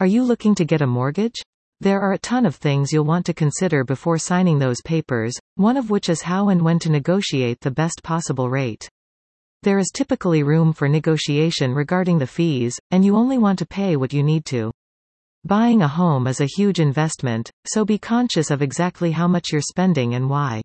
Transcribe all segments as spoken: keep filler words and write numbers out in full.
Are you looking to get a mortgage? There are a ton of things you'll want to consider before signing those papers, one of which is how and when to negotiate the best possible rate. There is typically room for negotiation regarding the fees, and you only want to pay what you need to. Buying a home is a huge investment, so be conscious of exactly how much you're spending and why.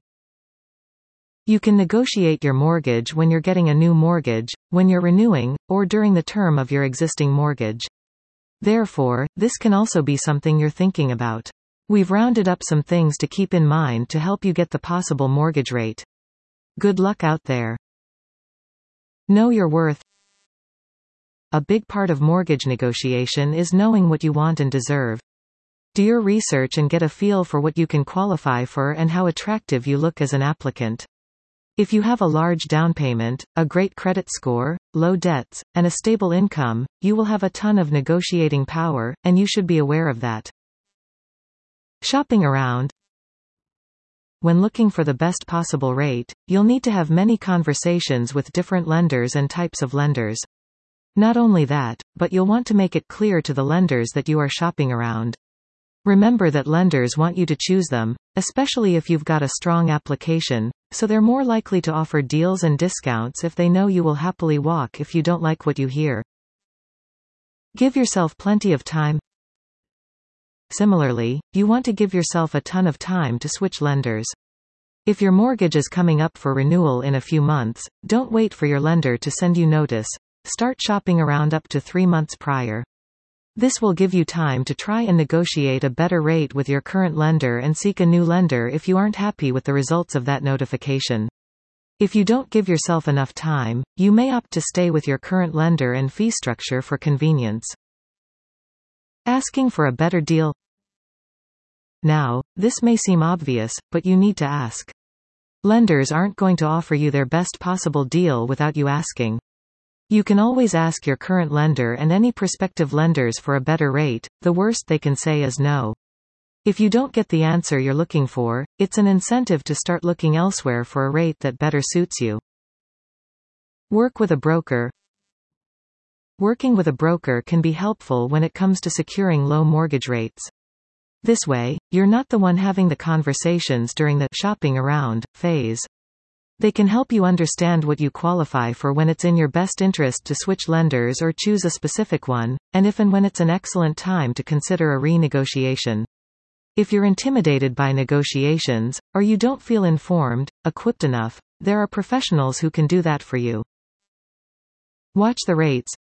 You can negotiate your mortgage when you're getting a new mortgage, when you're renewing, or during the term of your existing mortgage. Therefore, this can also be something you're thinking about. We've rounded up some things to keep in mind to help you get the possible mortgage rate. Good luck out there. Know your worth. A big part of mortgage negotiation is knowing what you want and deserve. Do your research and get a feel for what you can qualify for and how attractive you look as an applicant. If you have a large down payment, a great credit score, low debts, and a stable income, you will have a ton of negotiating power, and you should be aware of that. Shopping around. When looking for the best possible rate, you'll need to have many conversations with different lenders and types of lenders. Not only that, but you'll want to make it clear to the lenders that you are shopping around. Remember that lenders want you to choose them, especially if you've got a strong application, so they're more likely to offer deals and discounts if they know you will happily walk if you don't like what you hear. Give yourself plenty of time. Similarly, you want to give yourself a ton of time to switch lenders. If your mortgage is coming up for renewal in a few months, don't wait for your lender to send you notice. Start shopping around up to three months prior. This will give you time to try and negotiate a better rate with your current lender and seek a new lender if you aren't happy with the results of that notification. If you don't give yourself enough time, you may opt to stay with your current lender and fee structure for convenience. Asking for a better deal. Now, this may seem obvious, but you need to ask. Lenders aren't going to offer you their best possible deal without you asking. You can always ask your current lender and any prospective lenders for a better rate. The worst they can say is no. If you don't get the answer you're looking for, it's an incentive to start looking elsewhere for a rate that better suits you. Work with a broker. Working with a broker can be helpful when it comes to securing low mortgage rates. This way, you're not the one having the conversations during the shopping around phase. They can help you understand what you qualify for, when it's in your best interest to switch lenders or choose a specific one, and if and when it's an excellent time to consider a renegotiation. If you're intimidated by negotiations, or you don't feel informed, equipped enough, there are professionals who can do that for you. Watch the rates.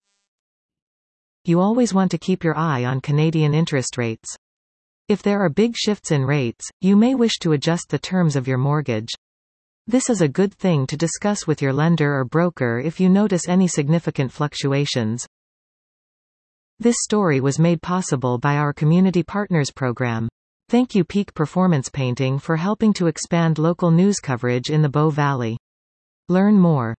You always want to keep your eye on Canadian interest rates. If there are big shifts in rates, you may wish to adjust the terms of your mortgage. This is a good thing to discuss with your lender or broker if you notice any significant fluctuations. This story was made possible by our Community Partners program. Thank you Peak Performance Painting for helping to expand local news coverage in the Bow Valley. Learn more.